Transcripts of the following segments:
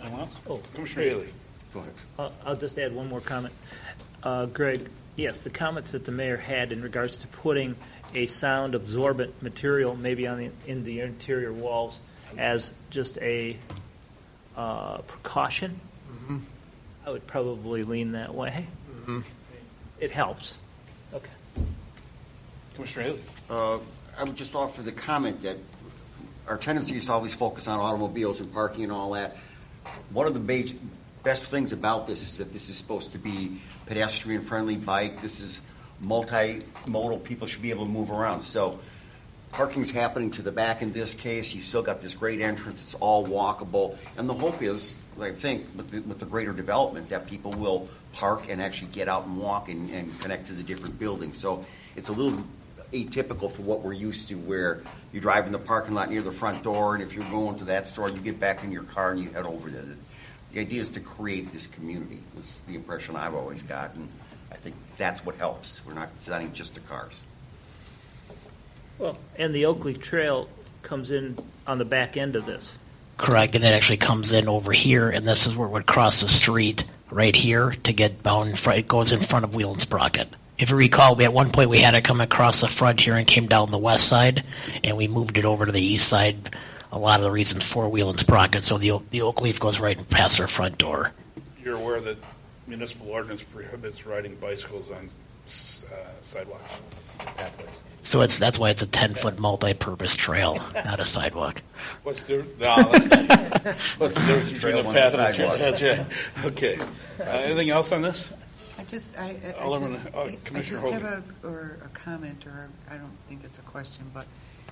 Anyone else? Oh, Commissioner Haley. Go ahead. I'll just add one more comment. Greg, yes, the comments that the mayor had in regards to putting a sound absorbent material maybe in the interior walls as just a precaution, I would probably lean that way. It helps. Okay. Commissioner Haley. I would just offer the comment that our tendency is to always focus on automobiles and parking and all that. One of the best things about this is that this is supposed to be pedestrian-friendly bike. This is multimodal. People should be able to move around. So parking's happening to the back in this case. You still got this great entrance. It's all walkable. And the hope is, I think, with the greater development, that people will park and actually get out and walk and connect to the different buildings. So it's a little atypical for what we're used to, where you drive in the parking lot near the front door, and if you're going to that store, you get back in your car and you head over there. The idea is to create this community. Was the impression I've always gotten. I think that's what helps. We're not designing just the cars. Well, and the Oakley Trail comes in on the back end of this. Correct, and it actually comes in over here, and this is where it would cross the street right here to get bound. It goes in front of Wheel and Sprocket. If you recall, at one point we had it come across the front here and came down the west side, and we moved it over to the east side. A lot of the reasons for Wheel and Sprocket, so the oak leaf goes right past our front door. You're aware that municipal ordinance prohibits riding bicycles on sidewalks, pathways. So that's why it's a 10-foot multi-purpose trail, not a sidewalk. What's the difference between a path and a trail? That's right. Okay. Anything else on this? I just Commissioner have Hogan. a comment, or I don't think it's a question, but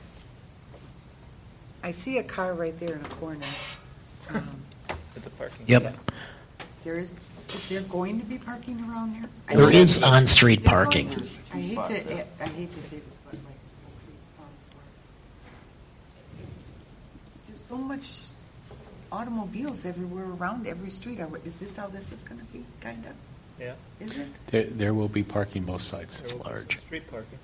I see a car right there in the corner. It's a parking. Yep. Is there going to be parking around there? There is on-street parking. I hate to say this, but like, there's so much automobiles everywhere around every street. Is this how this is going to be, kind of? Yeah. Is it? There will be parking both sides. It's large. Street parking.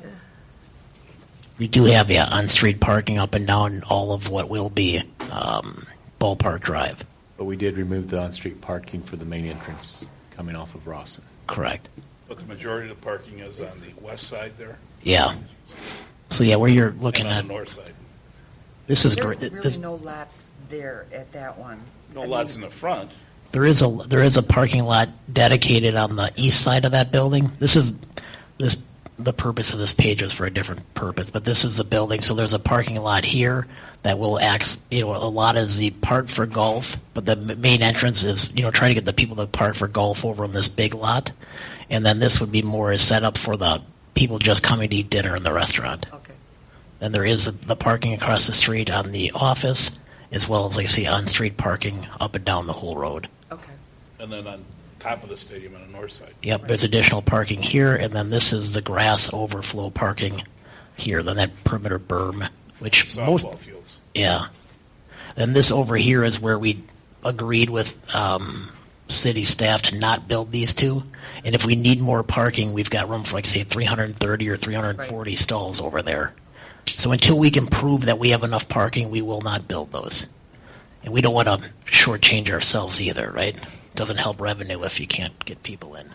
We do have on-street parking up and down all of what will be Ballpark Drive. But we did remove the on-street parking for the main entrance coming off of Rawson. Correct. But the majority of the parking is on the west side there? Yeah. So, where you're looking and on at... the north side. This is There's great. really no lots there at that one. No lots in the front. There is a parking lot dedicated on the east side of that building. The purpose of this page is for a different purpose, but this is the building. So there's a parking lot here that will act. A lot is the park for golf, but the main entrance is trying to get the people to park for golf over in this big lot, and then this would be more as set up for the people just coming to eat dinner in the restaurant. Okay. And there is the parking across the street on the office, as well as on-street parking up and down the whole road. Okay. And then on top of the stadium on the north side. Yep, there's additional parking here, and then this is the grass overflow parking here, then that perimeter berm, which Softball fields. Yeah. And this over here is where we agreed with city staff to not build these two. And if we need more parking, we've got room for, 330 or 340 stalls over there. So until we can prove that we have enough parking, we will not build those. And we don't want to shortchange ourselves either, right? Doesn't help revenue if you can't get people in.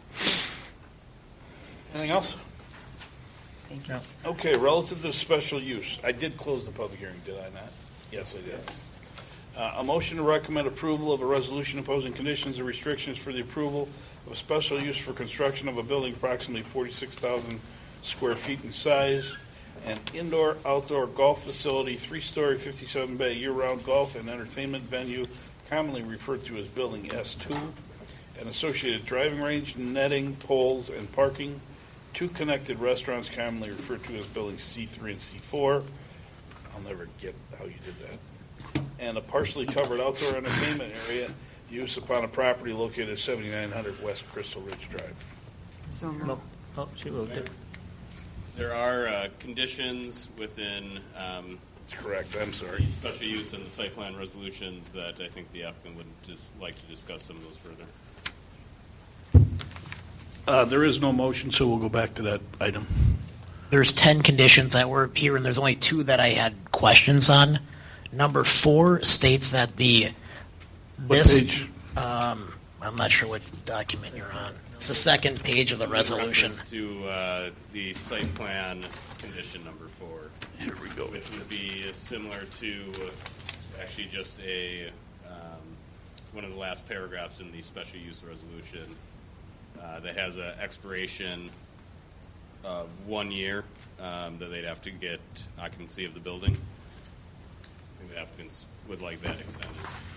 Anything else? Thank you. No. Okay, relative to special use. I did close the public hearing, did I not? Yes, I did. A motion to recommend approval of a resolution imposing conditions and restrictions for the approval of a special use for construction of a building approximately 46,000 square feet in size, an indoor-outdoor golf facility, 3-story, 57-bay year-round golf and entertainment venue, commonly referred to as Building S2, an associated driving range, netting, poles, and parking, 2 connected restaurants, commonly referred to as Buildings C3 and C4. I'll never get how you did that. And a partially covered outdoor entertainment area use upon a property located at 7900 West Crystal Ridge Drive. So No. Oh, she moved it. There are conditions within Correct, I'm sorry. special use and the site plan resolutions that I think the applicant would just like to discuss some of those further. There is no motion, so we'll go back to that item. There's 10 conditions that were here, and there's only 2 that I had questions on. Number 4 states that the What This, page? I'm not sure what document you're on. It's the second page of the resolution. Reference to the site plan condition number 4. Here we go. Which would be similar to actually just a one of the last paragraphs in the special use resolution that has an expiration of 1 year that they'd have to get occupancy of the building. I think the applicants would like that extended.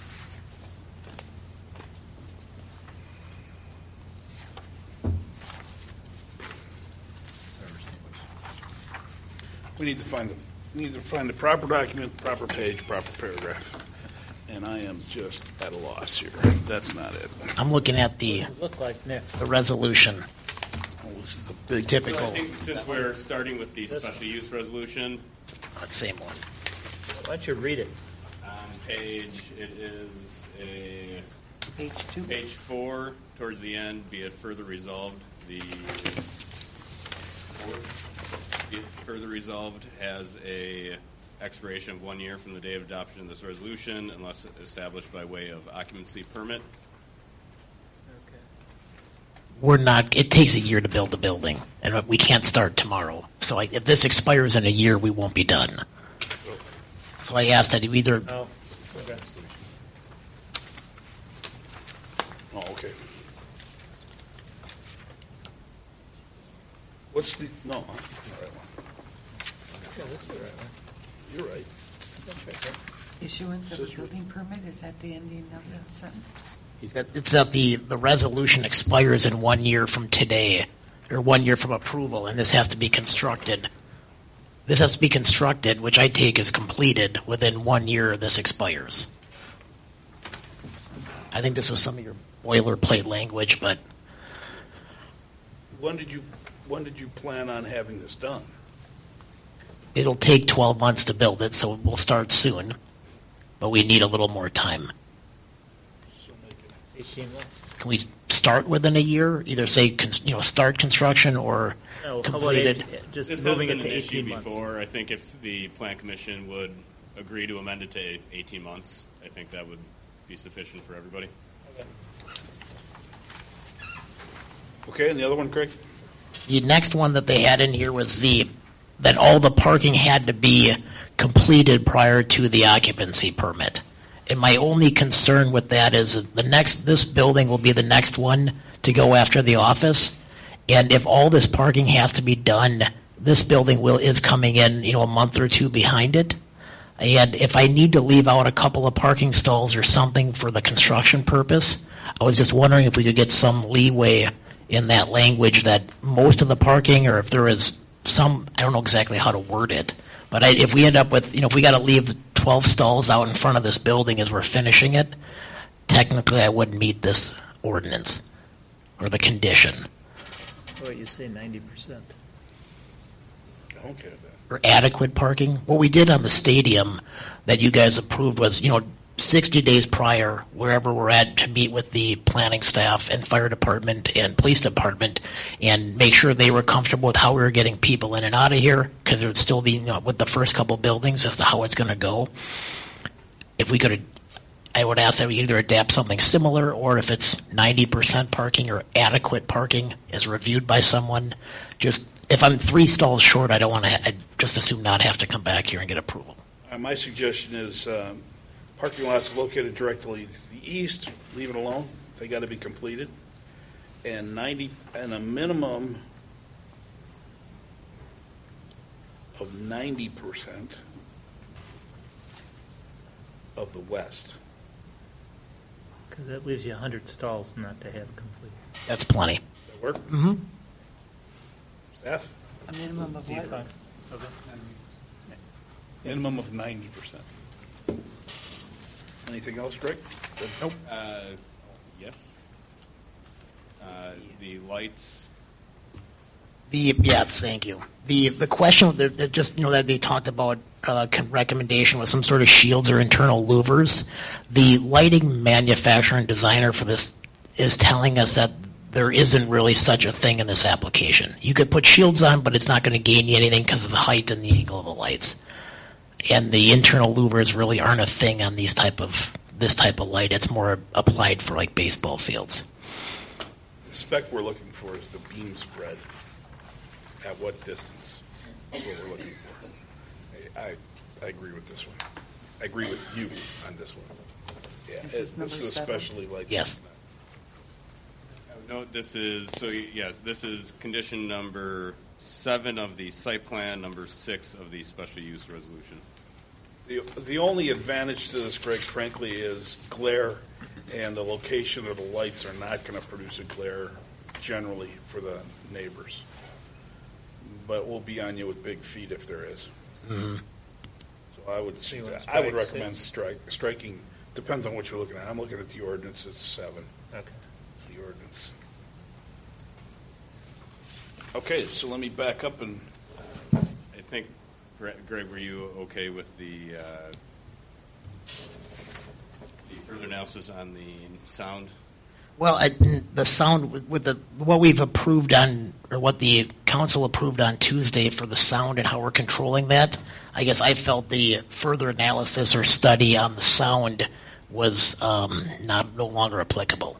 We need to find the proper document, proper page, proper paragraph. And I am just at a loss here. That's not it. I'm looking at the Look like Nick. resolution. Oh, this is a big So I Typical. think since we're starting with the special use resolution, Same one. Why don't you read it? on page, it is a Page 2. page 4, towards the end, be it further resolved, be it further resolved has a expiration of 1 year from the day of adoption of this resolution unless established by way of occupancy permit. We're not. It takes a year to build the building, and we can't start tomorrow. So if this expires in a year, we won't be done. So I asked that you either Oh, okay. Oh, okay. What's the, no, huh? The right one. Yeah, this is the right one. You're right. Issuance of a Sister. building permit, is that the ending of the sentence? It's that the resolution expires in 1 year from today, or 1 year from approval, and this has to be constructed. This has to be constructed, which I take as completed within 1 year. This expires. I think this was some of your boilerplate language, but When did you plan on having this done? it'll take 12 months to build it, so we'll start soon. But we need a little more time. So make it. 18 months. Can we start within a year? Either say, start construction or No, how about completed. just This has moving been it an to issue 18 months? before. I think if the plan commission would agree to amend it to 18 months, I think that would be sufficient for everybody. Okay, and the other one, Craig? The next one that they had in here was that all the parking had to be completed prior to the occupancy permit. And my only concern with that is this building will be the next one to go after the office. And if all this parking has to be done, this building is coming in, a month or two behind it. And if I need to leave out a couple of parking stalls or something for the construction purpose, I was just wondering if we could get some leeway in that language that most of the parking, or if there is some, I don't know exactly how to word it, but if we end up with, if we got to leave 12 stalls out in front of this building as we're finishing it, technically I wouldn't meet this ordinance or the condition. Well, you say 90%. I don't care about that. Or adequate parking. What we did on the stadium that you guys approved was, 60 days prior, wherever we're at, to meet with the planning staff and fire department and police department and make sure they were comfortable with how we were getting people in and out of here, because it would still be with the first couple buildings as to how it's going to go. If we could, I would ask that we either adapt something similar, or if it's 90% parking or adequate parking as reviewed by someone. Just if I'm 3 stalls short, I'd just assume not have to come back here and get approval. My suggestion is parking lots located directly to the east, leave it alone. They got to be completed. And a minimum of 90% of the west. Because that leaves you 100 stalls not to have complete. That's plenty. Does that work? Mm-hmm. Staff? A minimum of what? Okay. Minimum of 90%. Anything else, Greg? Nope. Yes. The lights. Thank you. The question that just that they talked about recommendation was some sort of shields or internal louvers. The lighting manufacturer and designer for this is telling us that there isn't really such a thing in this application. You could put shields on, but it's not going to gain you anything because of the height and the angle of the lights. And the internal louvers really aren't a thing on these type of this type of light. It's more applied for like baseball fields. The spec we're looking for is the beam spread. At what distance? That's what we're looking for. I agree with this one. I agree with you on this one. Yeah, This is number this is 7? especially like Yes. No, this is, so yes, this is condition number 7 of the site plan, number 6 of the special use resolution. The only advantage to this, Greg, frankly, is glare, and the location of the lights are not going to produce a glare generally for the neighbors. But we'll be on you with big feet if there is. Mm-hmm. So I would you want to I would strike recommend 6? striking. Depends on what you're looking at. I'm looking at the ordinance. It's 7. Okay. The ordinance. Okay, so let me back up and. I think, Greg, were you okay with the further analysis on the sound? Well, the sound with what we've approved on, or what the council approved on Tuesday for the sound and how we're controlling that, I guess I felt the further analysis or study on the sound was no longer applicable.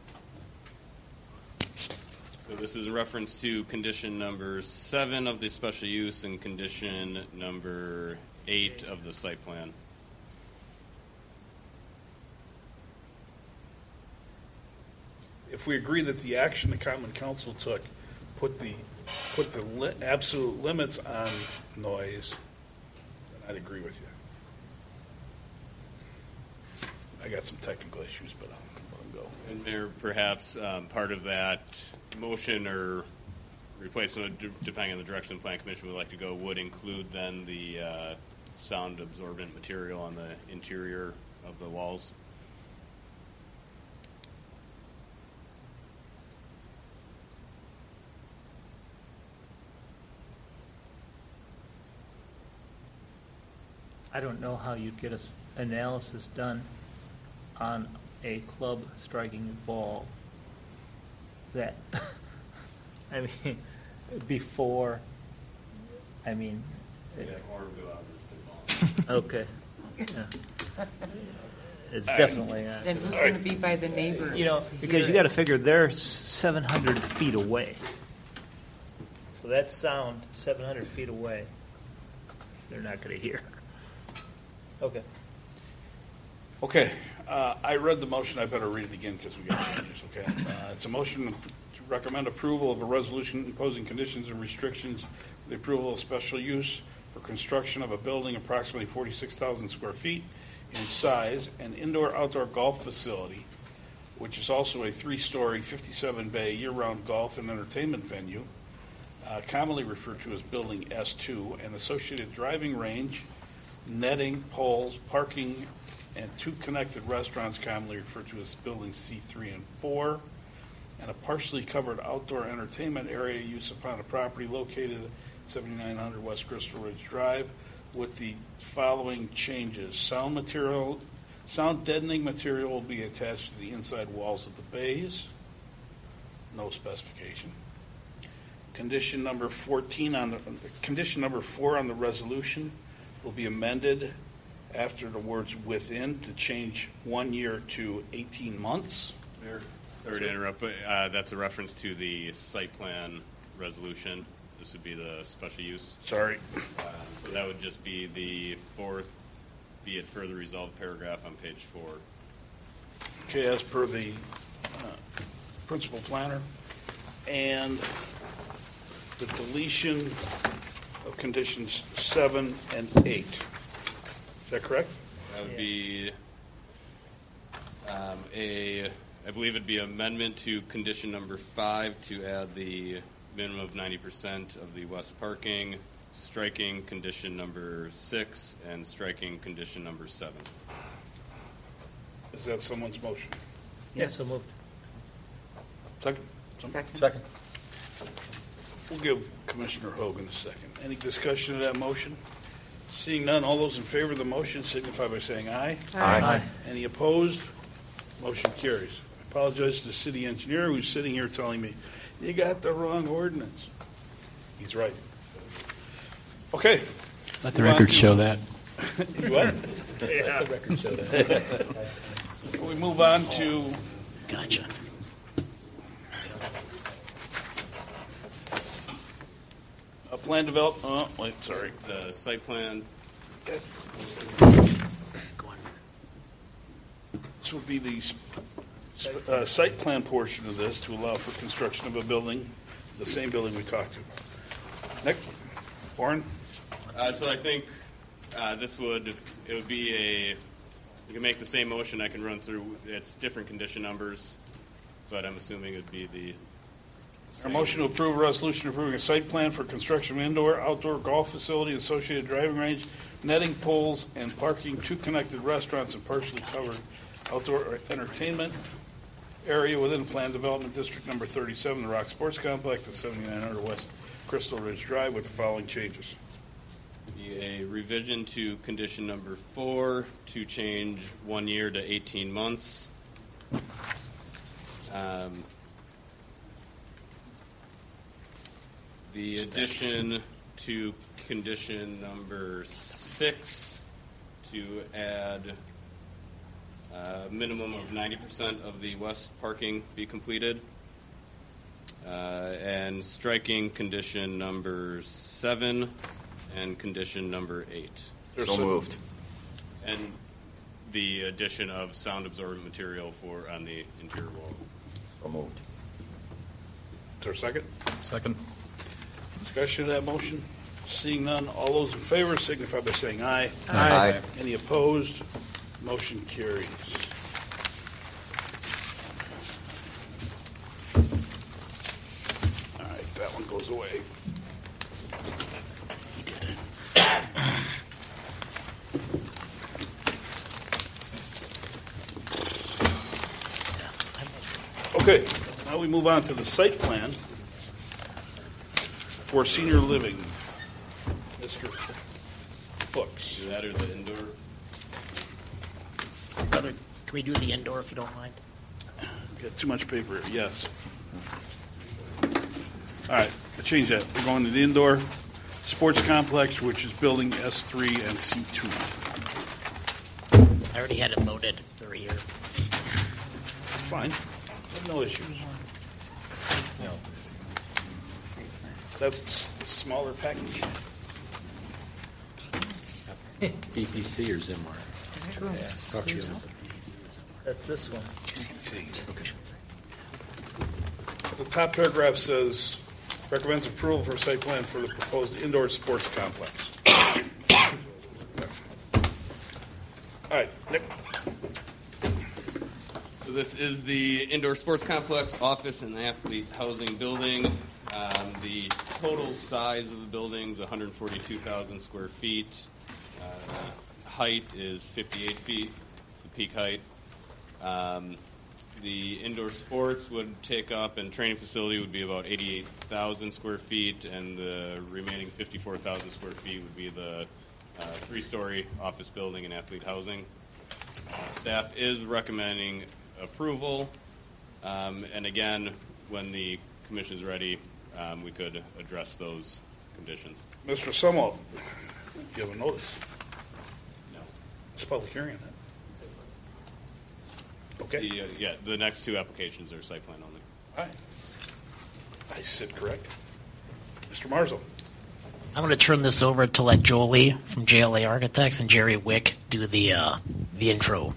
So this is in reference to condition number 7 of the special use and condition number 8 of the site plan. If we agree that the action the common council took put the absolute limits on noise, then I'd agree with you. I got some technical issues, but I'll let them go. And there, perhaps part of that motion or replacement, depending on the direction the plan commission would like to go, would include then the sound absorbent material on the interior of the walls. I don't know how you'd get an analysis done on a club striking ball that, I mean, before, I mean, okay. Yeah. It's definitely not. Then who's going to be by the neighbors? You know, to because hear you got to it? figure they're 700 feet away. So that sound 700 feet away, they're not going to hear. Okay. Okay, I read the motion. I better read it again because we got changes. Okay, it's a motion to recommend approval of a resolution imposing conditions and restrictions for the approval of special use for construction of a building approximately 46,000 square feet in size, an indoor-outdoor golf facility, which is also a 3-story, 57-bay year-round golf and entertainment venue, commonly referred to as Building S2, and associated driving range, netting, poles, parking, and 2 connected restaurants commonly referred to as Buildings C3 and 4, and a partially covered outdoor entertainment area use upon a property located at 7900 West Crystal Ridge Drive with the following changes. Sound deadening material will be attached to the inside walls of the bays. No specification. Condition number 14 on condition number 4 on the resolution will be amended after the words within to change 1 year to 18 months. Sorry to interrupt, but that's a reference to the site plan resolution. This would be the special use. Sorry. So that would just be the 4th, be it further resolved paragraph on page 4. Okay, as per the principal planner, and the deletion of conditions 7 and 8. Is that correct? That would be I believe it'd be amendment to condition number 5 to add the minimum of 90% of the west parking, striking condition number 6, and striking condition number 7. Is that someone's motion? Yes, so moved. Second? Second. We'll give Commissioner Hogan a second. Any discussion of that motion? Seeing none, all those in favor of the motion signify by saying aye. Aye. Any opposed? Motion carries. I apologize to the city engineer who's sitting here telling me, you got the wrong ordinance. He's right. Okay. Let the record show that. You what? Yeah. Let the record show that. We move on to Gotcha. a plan develop. Oh, wait, sorry. The site plan. Go on. This would be the site plan portion of this to allow for construction of a building, the same building we talked about. Nick, Warren. So I think it would be you can make the same motion. I can run through. It's different condition numbers, but I'm assuming it would be the Our same. motion to approve a resolution approving a site plan for construction of indoor, outdoor golf facility, associated driving range, netting poles, and parking, 2 connected restaurants, and partially covered outdoor entertainment area within Planned Development District Number 37, the Rock Sports Complex at 7900 West Crystal Ridge Drive, with the following changes. Be a revision to condition number 4 to change 1 year to 18 months. The addition to condition number 6 to add a minimum of 90% of the west parking be completed. And striking condition number 7 and condition number 8. So moved. And the addition of sound absorbent material on the interior wall. So moved. Is there a second? Second. Discussion of that motion? Seeing none, all those in favor signify by saying aye. Aye. Any opposed? Motion carries. All right, that one goes away. Okay, now we move on to the site plan for senior living. Mr. Fuchs. Do that or the indoor? Brother, can we do the indoor if you don't mind? Got too much paper, yes. All right, I changed that. We're going to the indoor sports complex, which is building S3 and C2. I already had it loaded. They're here. It's fine. No issues. That's the smaller package. BPC or Zimmer? That's this one. The top paragraph says, recommends approval for site plan for the proposed indoor sports complex. All right, Nick. So this is the indoor sports complex, office, and athlete housing building. The total size of the building is 142,000 square feet. Height is 58 feet. It's the peak height. The indoor sports would take up, and training facility would be about 88,000 square feet, and the remaining 54,000 square feet would be the 3-story office building and athlete housing. Staff is recommending approval, and again, when the commission is ready, we could address those conditions. Mr. Sumwalt, you have a notice? No. It's a public hearing on that. Okay. The next 2 applications are site plan only. All right. I said correct. Mr. Marzo. I'm going to turn this over to let Jolie from JLA Architects and Jerry Wick do the intro.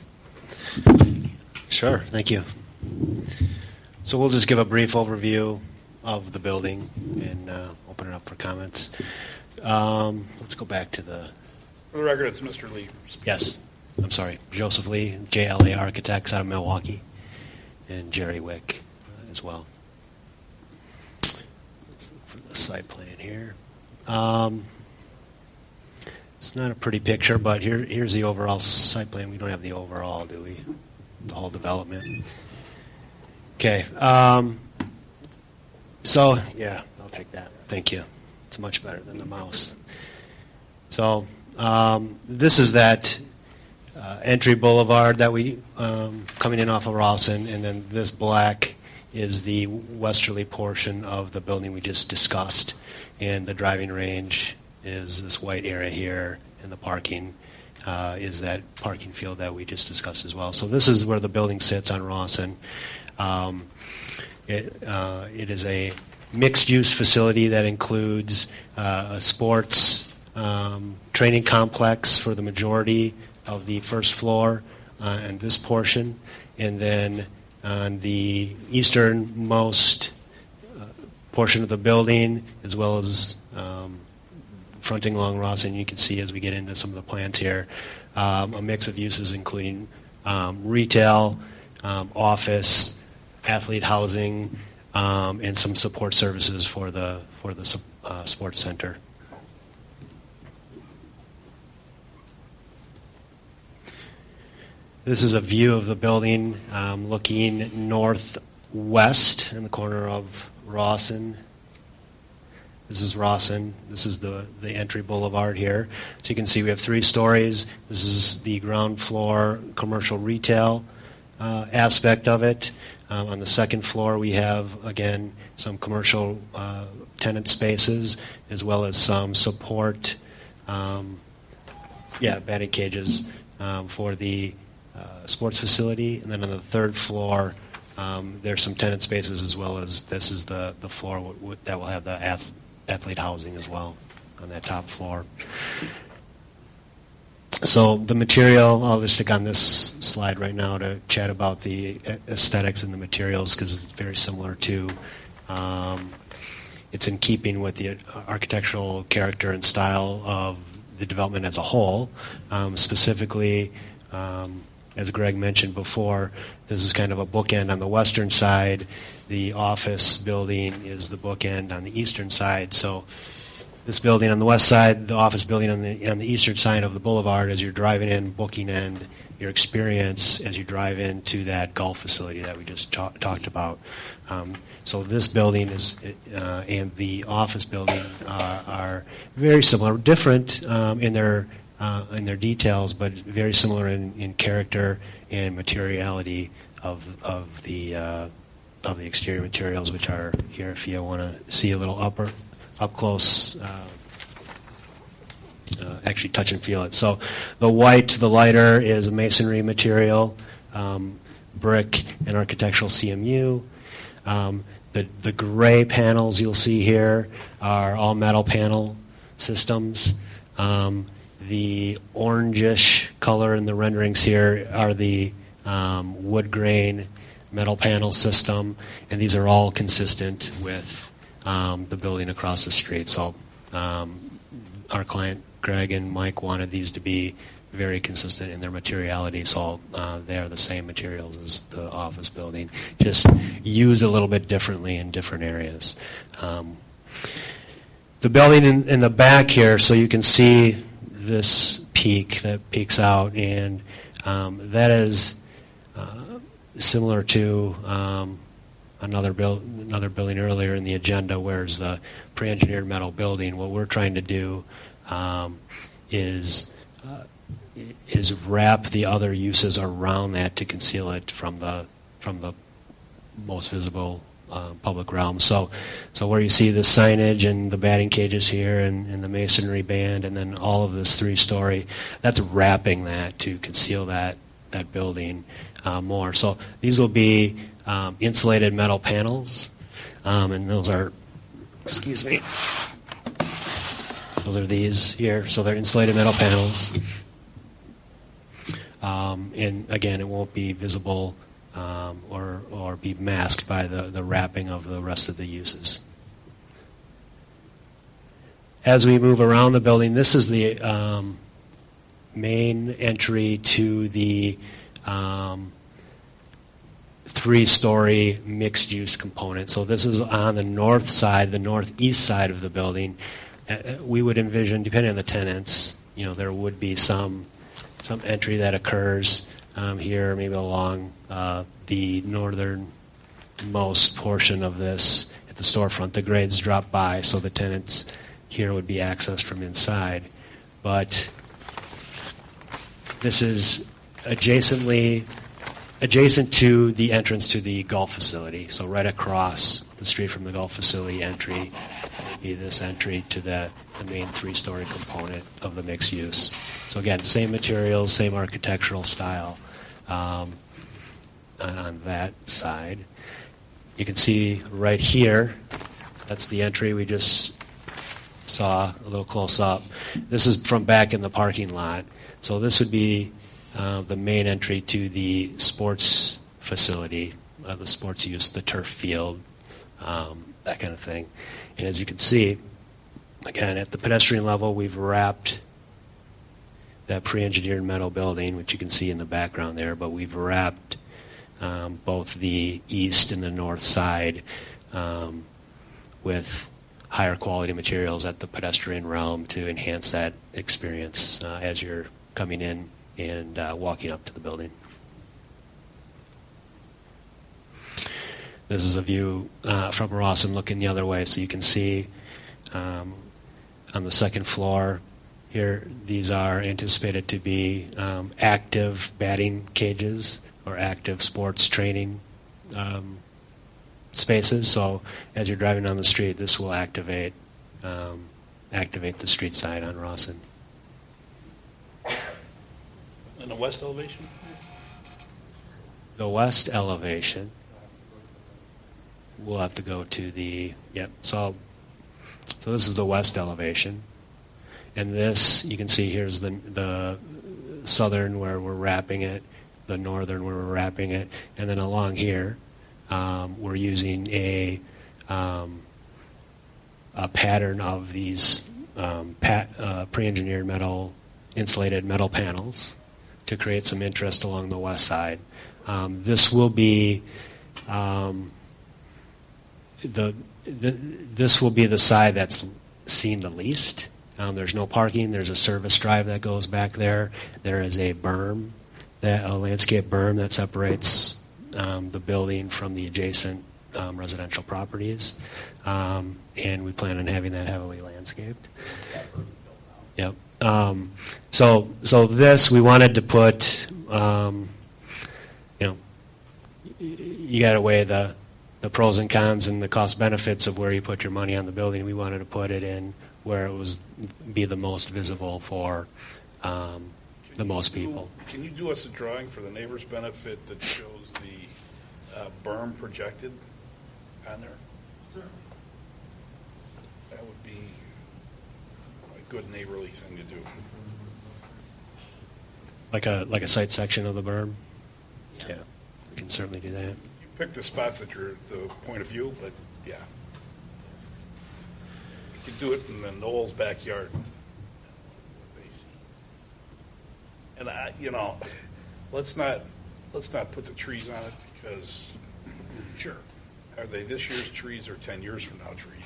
Sure, thank you. So we'll just give a brief overview of the building and open it up for comments. Let's go back to the... For the record, it's Mr. Lee. Yes, I'm sorry. Joseph Lee, JLA Architects out of Milwaukee, and Jerry Wick as well. Let's look for the site plan here. It's not a pretty picture, but here's the overall site plan. We don't have the overall, do we? The whole development. Okay. So, yeah, I'll take that. Thank you. It's much better than the mouse. So, this is that entry boulevard that we coming in off of Rawson, and then this black is the westerly portion of the building we just discussed, and the driving range is this white area here, and the parking is that parking field that we just discussed as well. So this is where the building sits on Rawson. It is a mixed-use facility that includes a sports training complex for the majority of the first floor and this portion. And then on the easternmost portion of the building, as well as fronting along Rawson, you can see as we get into some of the plans here, a mix of uses including retail, office, athlete housing, and some support services for the sports center. This is a view of the building looking northwest in the corner of Rawson. This is Rawson. This is the entry boulevard here. So you can see we have 3 stories. This is the ground floor commercial retail aspect of it. On the second floor, we have, again, some commercial tenant spaces, as well as some support, batting cages for the sports facility. And then on the third floor, there's some tenant spaces, as well as this is the floor that will have the athlete housing as well on that top floor. So the material, I'll just stick on this slide right now to chat about the aesthetics and the materials, because it's very similar to, it's in keeping with the architectural character and style of the development as a whole. Specifically, as Greg mentioned before, this is kind of a bookend on the western side. The office building is the bookend on the eastern side. So this building on the west side, the office building on the eastern side of the boulevard, as you're driving in, booking in your experience as you drive into that golf facility that we just talked about. So this building is and the office building are very similar, different in their details, but very similar in character and materiality of the exterior materials, which are here. If you want to see a little up close, actually touch and feel it. So the white, the lighter, is a masonry material, brick and architectural CMU. The gray panels you'll see here are all metal panel systems. The orangish color in the renderings here are the wood grain metal panel system, and these are all consistent with the building across the street. So our client, Greg and Mike, wanted these to be very consistent in their materiality, so they are the same materials as the office building, just used a little bit differently in different areas. The building in the back here, so you can see this peak that peeks out, and that is similar to another building earlier in the agenda, where's the pre-engineered metal building. What we're trying to do is wrap the other uses around that to conceal it from the most visible public realm. So where you see the signage and the batting cages here and the masonry band and then all of this 3-story, that's wrapping that to conceal that building more. So these will be insulated metal panels, and those are, those are these here. So they're insulated metal panels. And again, it won't be visible or be masked by the wrapping of the rest of the uses. As we move around the building, this is the main entry to the 3-story mixed-use component. So this is on the north side, the northeast side of the building. We would envision, depending on the tenants, there would be some entry that occurs here, maybe along the northernmost portion of this at the storefront. The grades drop by, so the tenants here would be accessed from inside. But this is adjacently adjacent to the entrance to the golf facility. So right across the street from the golf facility entry would be this entry to the main 3-story component of the mixed use. So again, same materials, same architectural style on that side. You can see right here, that's the entry we just saw a little close up. This is from back in the parking lot. So this would be the main entry to the sports facility, the sports use, the turf field, that kind of thing. And as you can see, again, at the pedestrian level, we've wrapped that pre-engineered metal building, which you can see in the background there, but we've wrapped both the east and the north side with higher quality materials at the pedestrian realm to enhance that experience as you're coming in and walking up to the building. This is a view from Rawson looking the other way, so you can see on the second floor here, these are anticipated to be active batting cages or active sports training spaces. So as you're driving down the street, this will activate the street side on Rawson. In the west elevation? The west elevation, we'll have to go to the, yep, so this is the west elevation. And this, you can see here's the southern where we're wrapping it, the northern where we're wrapping it, and then along here, we're using a pattern of these pre-engineered metal, insulated metal panels to create some interest along the west side. This will be this will be the side that's seen the least. There's no parking. There's a service drive that goes back there. There is a berm, a landscape berm that separates the building from the adjacent residential properties, and we plan on having that heavily landscaped. Yep. So this we wanted to put, you got to weigh the pros and cons and the cost benefits of where you put your money on the building. We wanted to put it in where it be the most visible for the most people. Can you do us a drawing for the neighbor's benefit that shows the berm projected on there? Sure. That would be a good neighborly thing to do. Like a site section of the berm? Yeah, we can certainly do that. You picked a spot that you're the point of view, but yeah. You could do it in the Noel's backyard. And let's not put the trees on it because, sure, are they this year's trees or 10 years from now trees?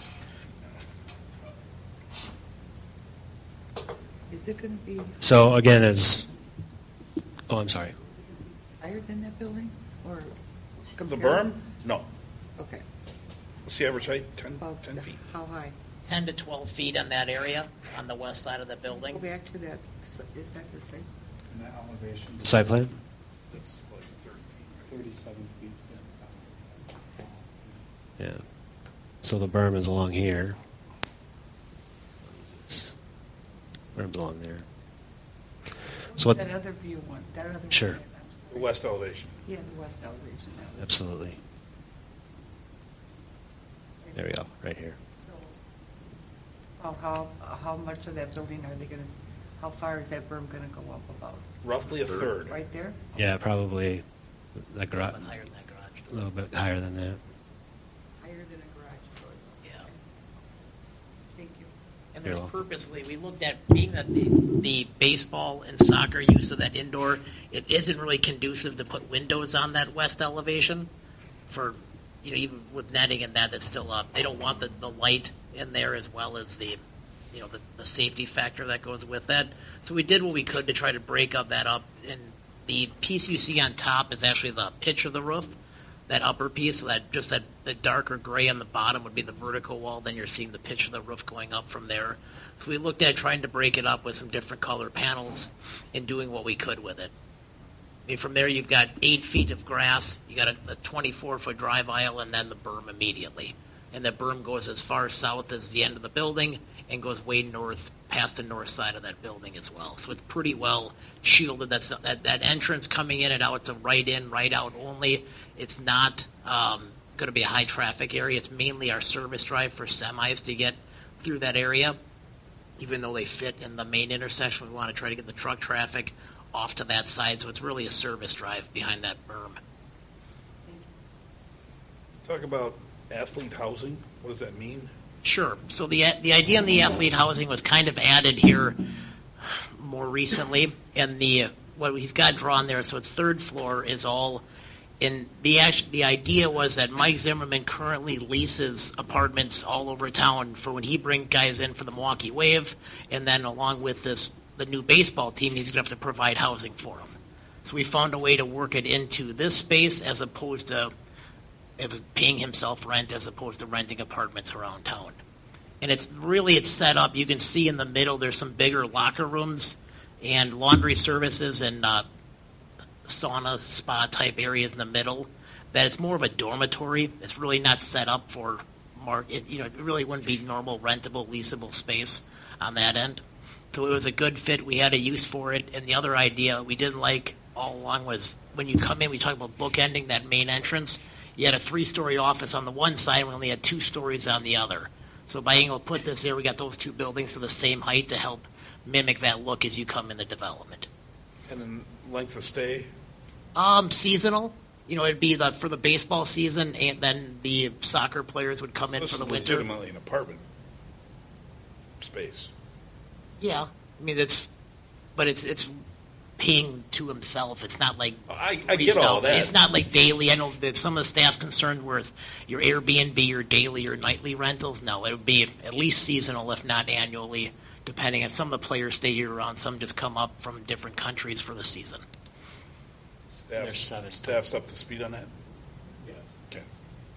Is it going to be So again, I'm sorry. higher than that building, or The berm? No. Okay. What's the average height? 10 feet. How high? 10 to 12 feet on that area, on the west side of the Go building. back to that. Is that the same? And that elevation. Site plan? That's like 30 feet. 37 feet. Yeah. So the berm is along here. Berm's along there. So what's that other view one? That other Sure. one, I'm The sorry. west elevation. Yeah, the west elevation. That was- Absolutely. There we go, right here. So, how much of that building are they going to? How far is that berm going to go up about? Roughly a third. Right there. Yeah, probably that A garage, little bit higher than that garage. a little bit higher than that. Higher than a garage door. Yeah. Thank you. And You're there's welcome. purposely, we looked at being that the baseball and soccer use of that indoor, it isn't really conducive to put windows on that west elevation for, even with netting and that's still up. They don't want the light in there as well as the safety factor that goes with that. So we did what we could to try to break that up. And the piece you see on top is actually the pitch of the roof, that upper piece, so that just that the darker gray on the bottom would be the vertical wall. Then you're seeing the pitch of the roof going up from there. So we looked at trying to break it up with some different color panels and doing what we could with it. I mean, from there, you've got 8 feet of grass, you got a 24-foot drive aisle, and then the berm immediately. And the berm goes as far south as the end of the building and goes way north past the north side of that building as well. So it's pretty well shielded. That entrance coming in and out, it's a right in, right out only. It's not going to be a high traffic area. It's mainly our service drive for semis to get through that area. Even though they fit in the main intersection, we want to try to get the truck traffic off to that side. So it's really a service drive behind that berm. Talk about athlete housing. What does that mean? Sure. So the idea in the athlete housing was kind of added here more recently, and what we've got drawn there. So its third floor is all. And the idea was that Mike Zimmerman currently leases apartments all over town for when he brings guys in for the Milwaukee Wave, and then along with the new baseball team, he's going to have to provide housing for them. So we found a way to work it into this space as opposed to paying himself rent as opposed to renting apartments around town. And it's set up. You can see in the middle there's some bigger locker rooms and laundry services and sauna, spa type areas in the middle. That it's more of a dormitory. It's really not set up for it really wouldn't be normal rentable, leasable space on that end. So it was a good fit. We had a use for it. And the other idea we didn't like all along was when you come in, we talk about bookending that main entrance. You had a 3-story office on the one side, we only had 2 stories on the other. So by being able to put this there, we got those 2 buildings to the same height to help mimic that look as you come in the development. And then length of stay? Seasonal. It'd be for the baseball season, and then the soccer players would come in This for the is winter. legitimately an apartment space. Yeah, I mean it's paying to himself. It's not like I get all that. It's not like daily. I know that some of the staff's concerned with your Airbnb, your daily or nightly rentals. No, it would be at least seasonal, if not annually, depending on some of the players stay year round. Some just come up from different countries for the season. There's 7. Staff's up to speed on that?